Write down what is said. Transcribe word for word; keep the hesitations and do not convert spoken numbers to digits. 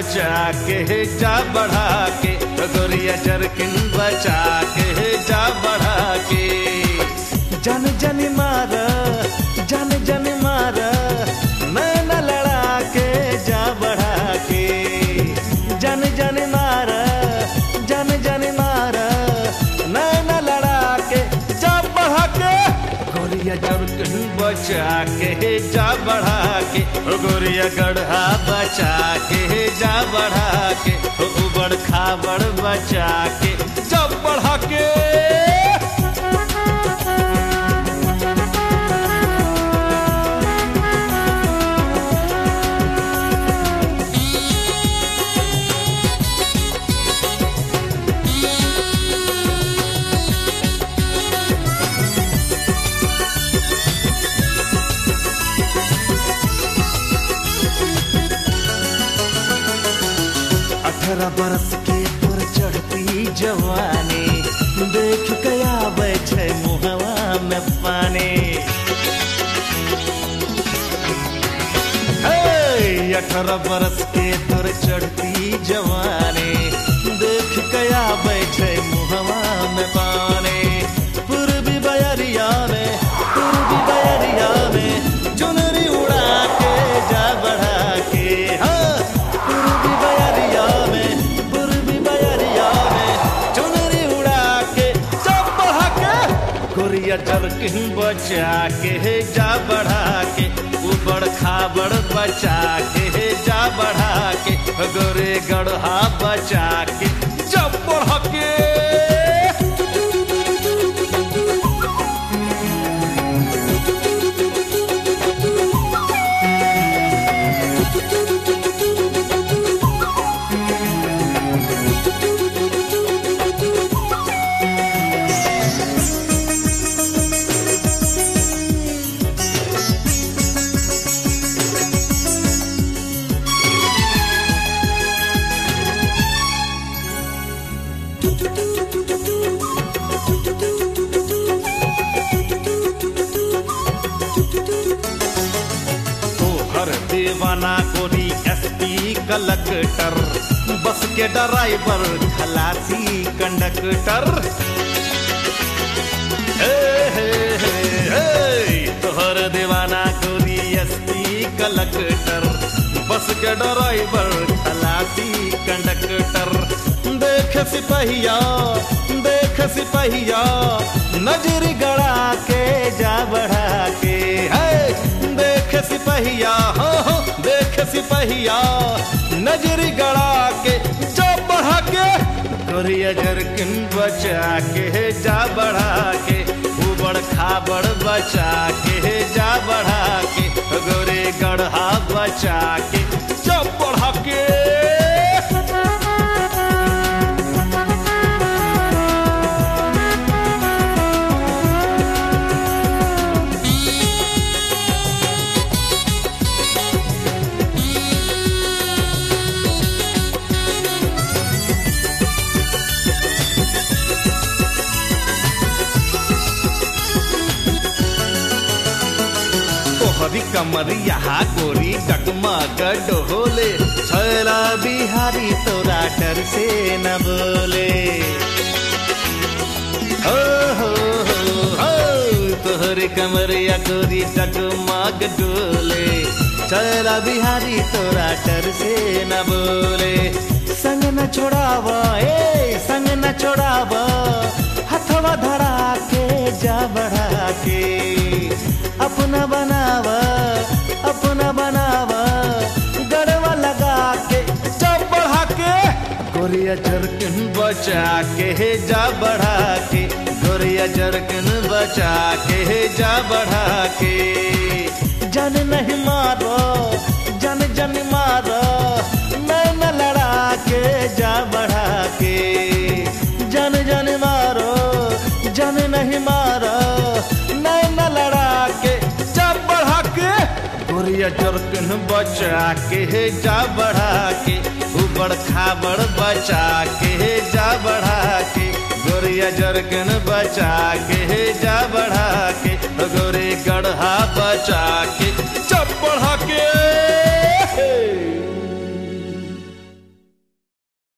बचा के जा बढ़ा के, गोरिया जरकिन बचा के जा बढ़ा के। जन जन मार जन जन मार नैना लड़ा के जा बढ़ा के, जन जन मार जन जन मार नैना लड़ा के जा बढ़ा के, गोरिया जरकिन बचा के जा बढ़ा के, गोरिया गढ़ा बचा के जा बढ़ा के, उबड़ खाबड़ बचा के जा बढ़ा के। अठारह बरस के तोर चढ़ती जवानी, देख कया बैठे मुहवा में पानी। अठारह बरस के तोर चढ़ती जवानी, देख कया बैठे मुहवा में पानी। पूर्वी बयरिया में पूर्वी बयरिया में चुनरी उड़ा के जा बढ़ा के, हाँ पूर्वी बयरिया में पूर्वी बयरिया में चुनरी उड़ा के जा बढ़ा के, गोरिया जरकिन बचा के जा बढ़ा के, उबड़ खाबड़ बचा के जा बढ़ा के, गोरे गढ़ा बचा के जा बढ़ा के। दीवाना गोरी एसपी कलेक्टर, बस के ड्राइवर खलासी कंडक्टर। हे हे हे हे तोहर दीवाना गोरी एसपी कलेक्टर, बस के ड्राइवर खलासी कंडक्टर। देख सिपहिया देख सिपहिया नजर गड़ा के जा बढ़ा के, है देख सिपहिया हो हो देख सिपहिया नजर गड़ा के जा बढ़ा के, गोरिया जरकिन बचा के जा बढ़ा के, उबड़ खाबड़ बचा के जा बढ़ा के, गोरे गढ़ा बचा के जा बढ़ा के। हरी कमरिया गोरी डगमग डोले, छैला बिहारी तोरा डर से न बोले। हो हो हो हो तोहरी कमरिया गोरी डगमग डोले, छैला बिहारी तोरा डर से न बोले। संग न छोड़ावा ए संग न छोड़ावा, हथवा धरा के जा बढ़ा के, अपना बनावा अपना बनावा, गड़वा लगा के जा बढ़ा के, गोरिया जरकिन बचा के जा बढ़ा के, गोरिया जरकिन बचा के जा बढ़ा के। जन नहीं मारो जन जन मारो नैना लड़ा के जा बढ़ा के, जन जन मारो जन नहीं मारो नैना लड़ा के जा बढ़ा के, गोरिया जरकिन बचा के जा बढ़ा के, उबड़ खाबड़ बचा के जा बढ़ा के, गोरिया जरकिन बचा के जा बढ़ा के, गोरे गढ़ा बचा के जा बढ़ा के।